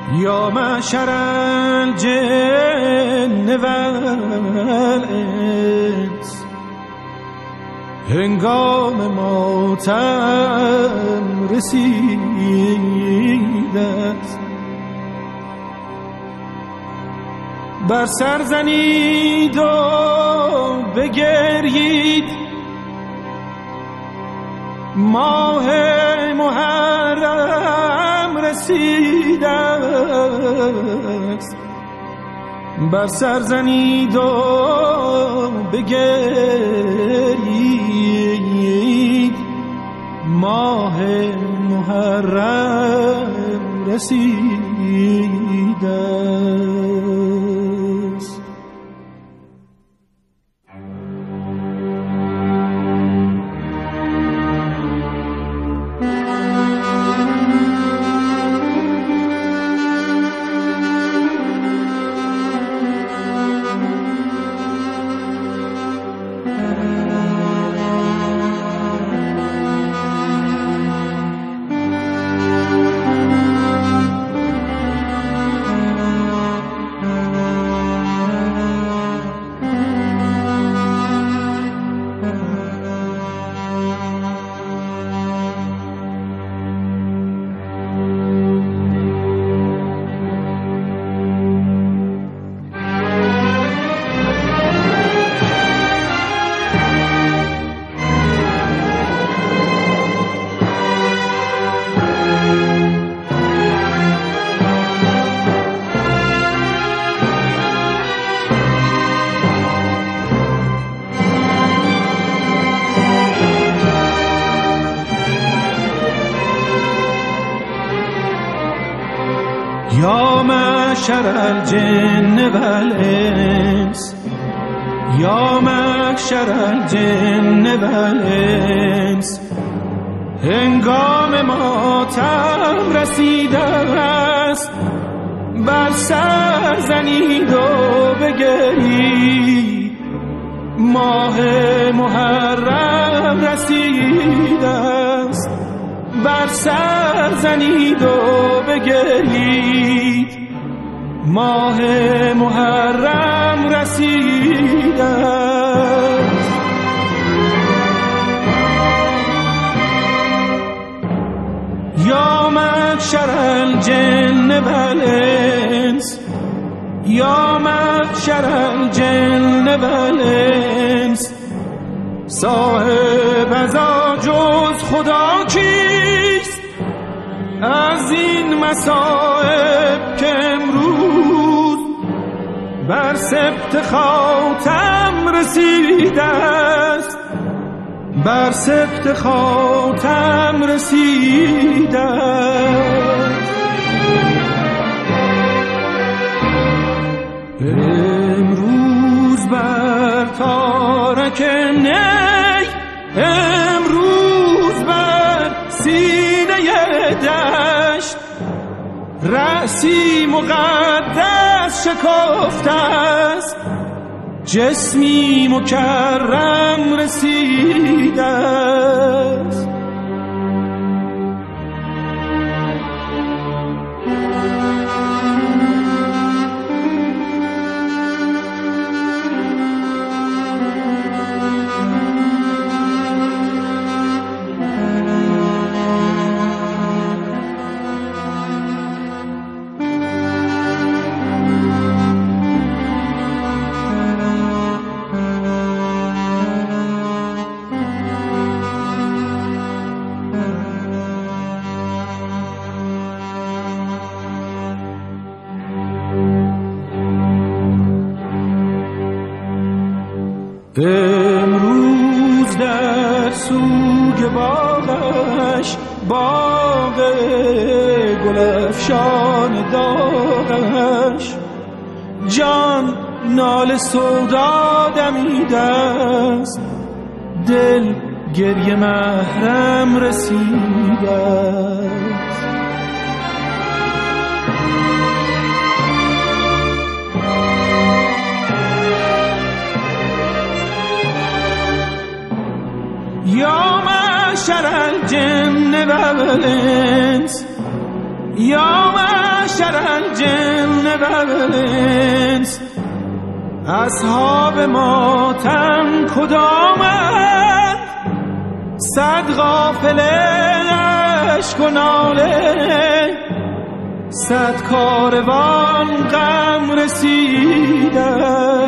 یا معشر الجن والانس هنگام ماتم رسیده است. بر سر زنید و بگریید ماه محرم رسیده است. بر سر زنید و بگریید ماه محرم رسیده است. یا معشر الجن والانس یا معشر الجن والانس هنگام ماتم رسیده است. بر سر زنید و بگرید ماه محرم رسیده است. بر سر زنید و بگرید ماه محرم رسیده است. یا معشر الجن والانس یا معشر الجن والانس صاحب ازا جز خدا کیست؟ از این مصائب که امروز بر سبط خاتم رسیده است. بر سبط خاتم رسیده است. امروز بر تارک نی امروز بر سینه دشت رأسی مقدس شکافته است. جسمی مکرم رسیده است. امروز در سوگ باغش باغ گلفشان داغش جان نال سودا دمیده است. دل گریه محرم رسیده است. یا معشر الجن والانس یا معشر الجن والانس اصحاب ماتم کدامند؟ صد غافل اشک و ناله، صد کاروان غم رسیده.